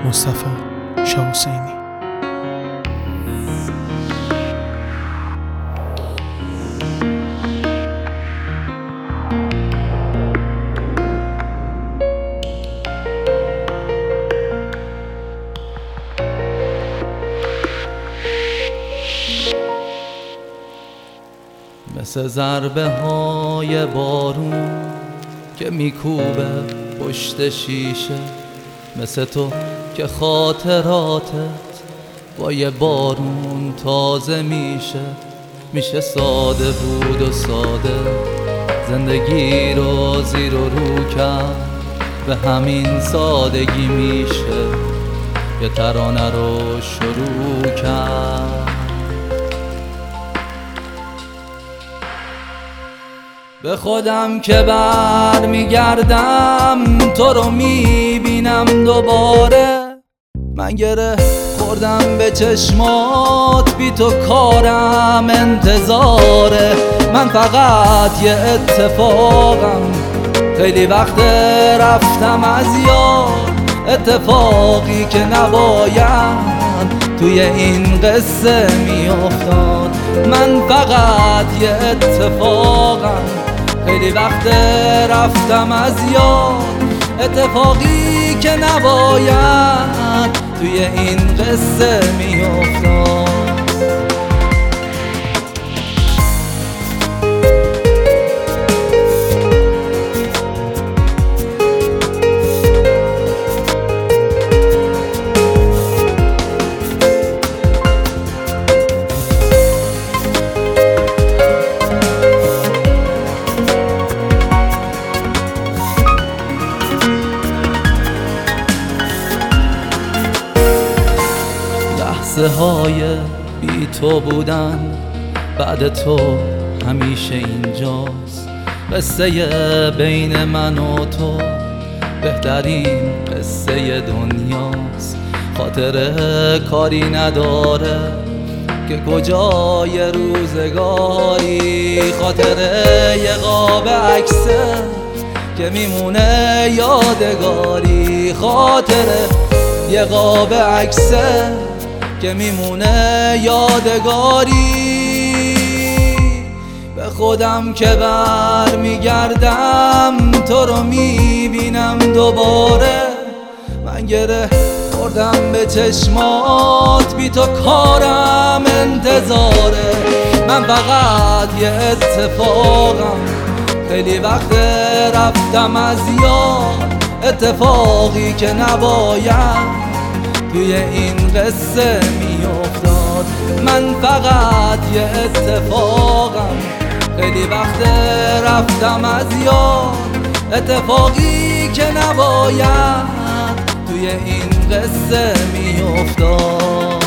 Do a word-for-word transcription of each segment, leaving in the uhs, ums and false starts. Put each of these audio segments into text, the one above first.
مصطفی شاه حسینی. مثل ضربه های بارون که میکوبه پشت شیشه، مثل تو که خاطراتت با یه بارون تازه میشه. میشه ساده بود و ساده زندگی رو زیر و رو کرد، به همین سادگی میشه یه ترانه رو شروع کرد. به خودم که بر میگردم تو رو میبینم دوباره، من گره خوردم به چشمات، بی تو کارم انتظاره. من فقط یه اتفاقم، خیلی وقت رفتم از یاد، اتفاقی که نباید توی این قصه میافتاد. من فقط یه اتفاقم، خیلی وقت رفتم از یاد، اتفاقی که نباید توی این قصه میافتاد. لحظه های بی تو بودن بعد تو همیشه اینجاست. قصه بین من و تو بهترین قصه دنیاست. خاطره کاری نداره که کجای روزگاری، خاطره یه قاب عکسه که میمونه یادگاری، خاطره یه قاب عکسه که میمونه یادگاری. به خودم که بر میگردم تو رو میبینم دوباره، من گره خوردم به چشمات، بی تو کارم انتظاره. من فقط یه اتفاقم، خیلی وقت رفتم از یاد، اتفاقی که نباید توی این قصه میافتاد. من فقط یه اتفاقم، خیلی وقت رفتم از یاد، اتفاقی که نباید توی این قصه میافتاد.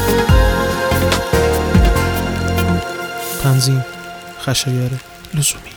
تنظیم خشایار لزومی.